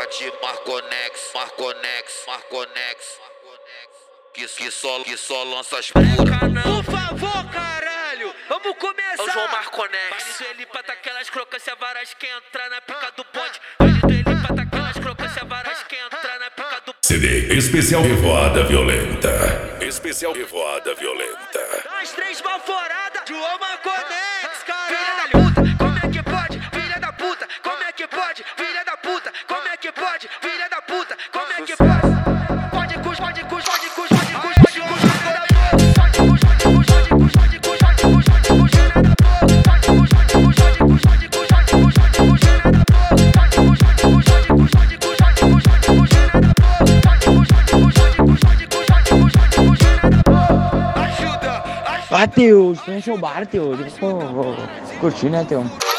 bote Marconex, Marconex, Marconex. Que só lança as puras. Por favor, caralho, vamos começar. É o João Marconex. Vale do ele pra aquelas crocância varas que entra na pica do bonde. Vale do ele pra aquelas crocância varas que entra na pica do bonde. CD Especial Revoada Violenta. Especial Revoada Violenta. As três balforadas, João Marconex, caralho. Filha da puta, como é que pode? Filha da puta, como é que pode? Filha da puta, como é que pode? Filha da puta, como é que pode? Pode cus, pode cus, pode cus, pode cus, pode cus, Matheus, vem show bar, Matheus. Curtir, né, Teu?